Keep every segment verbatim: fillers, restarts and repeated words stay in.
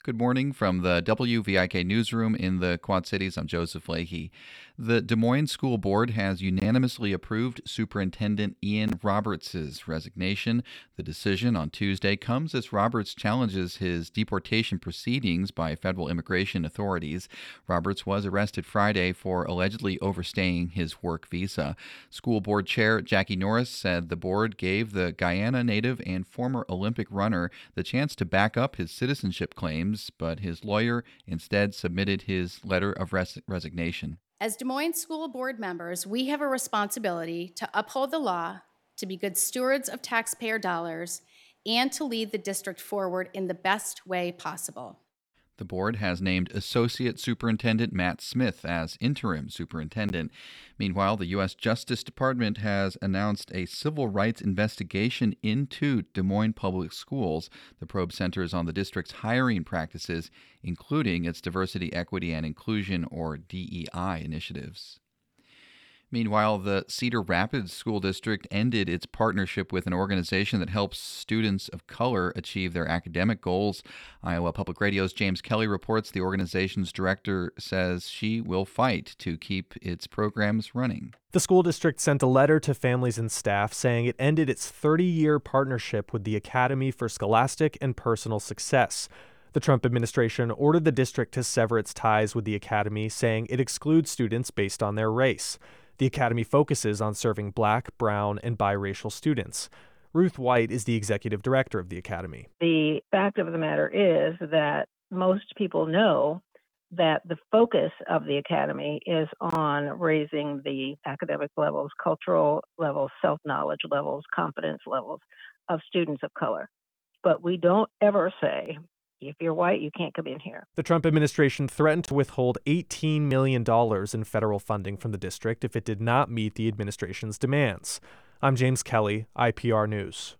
Good morning from the W V I K newsroom in the Quad Cities. I'm Joseph Leahy. The Des Moines School Board has unanimously approved Superintendent Ian Roberts' resignation. The decision on Tuesday comes as Roberts challenges his deportation proceedings by federal immigration authorities. Roberts was arrested Friday for allegedly overstaying his work visa. School Board Chair Jackie Norris said the board gave the Guyana native and former Olympic runner the chance to back up his citizenship claims, but his lawyer instead submitted his letter of res- resignation. As Des Moines School Board members, we have a responsibility to uphold the law, to be good stewards of taxpayer dollars, and to lead the district forward in the best way possible. The board has named Associate Superintendent Matt Smith as interim superintendent. Meanwhile, the U S Justice Department has announced a civil rights investigation into Des Moines Public Schools. The probe centers on the district's hiring practices, including its diversity, equity, and inclusion, or D E I, initiatives. Meanwhile, the Cedar Rapids School District ended its partnership with an organization that helps students of color achieve their academic goals. Iowa Public Radio's James Kelly reports the organization's director says she will fight to keep its programs running. The school district sent a letter to families and staff saying it ended its thirty-year partnership with the Academy for Scholastic and Personal Success. The Trump administration ordered the district to sever its ties with the Academy, saying it excludes students based on their race. The Academy focuses on serving Black, brown, and biracial students. Ruth White is the executive director of the Academy. The fact of the matter is that most people know that the focus of the Academy is on raising the academic levels, cultural levels, self-knowledge levels, confidence levels of students of color. But we don't ever say, if you're white, you can't come in here. The Trump administration threatened to withhold eighteen million dollars in federal funding from the district if it did not meet the administration's demands. I'm James Kelly, I P R News.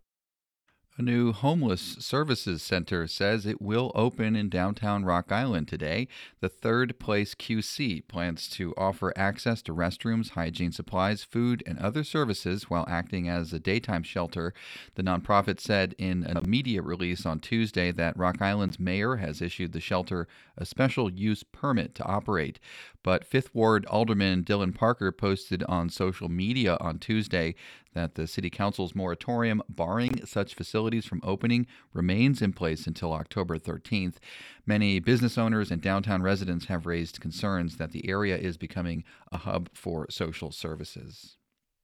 A new homeless services center says it will open in downtown Rock Island today. The Third Place Q C plans to offer access to restrooms, hygiene supplies, food, and other services while acting as a daytime shelter. The nonprofit said in a media release on Tuesday that Rock Island's mayor has issued the shelter a special use permit to operate. But Fifth Ward Alderman Dylan Parker posted on social media on Tuesday that the city council's moratorium barring such facilities from opening remains in place until October thirteenth. Many business owners and downtown residents have raised concerns that the area is becoming a hub for social services.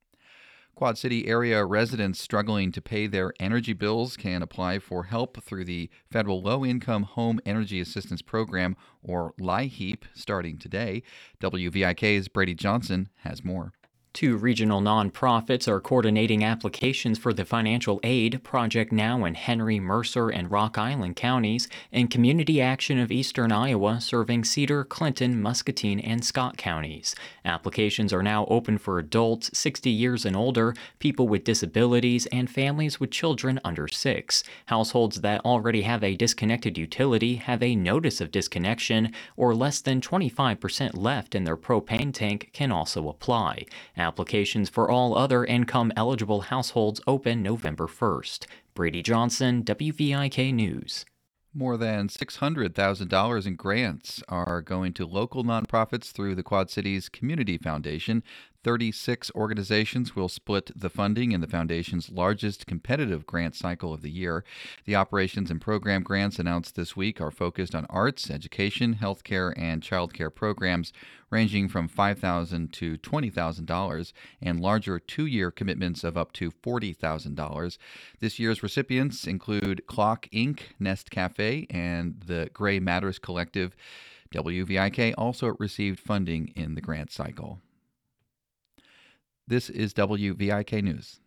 Quad City area residents struggling to pay their energy bills can apply for help through the Federal Low-Income Home Energy Assistance Program, or LIHEAP, starting today. W V I K's Brady Johnson has more. Two regional nonprofits are coordinating applications for the financial aid Project Now in Henry, Mercer, and Rock Island counties, and Community Action of Eastern Iowa serving Cedar, Clinton, Muscatine, and Scott counties. Applications are now open for adults sixty years and older, people with disabilities, and families with children under six. Households that already have a disconnected utility, have a notice of disconnection, or less than twenty-five percent left in their propane tank can also apply. Applications for all other income-eligible households open November first. Brady Johnson, W V I K News. More than six hundred thousand dollars in grants are going to local nonprofits through the Quad Cities Community Foundation. thirty-six organizations will split the funding in the foundation's largest competitive grant cycle of the year. The operations and program grants announced this week are focused on arts, education, healthcare, and childcare programs ranging from five thousand dollars to twenty thousand dollars and larger two-year commitments of up to forty thousand dollars. This year's recipients include Clock Incorporated, Nest Cafe, and the Gray Matters Collective. W V I K also received funding in the grant cycle. This is W V I K News.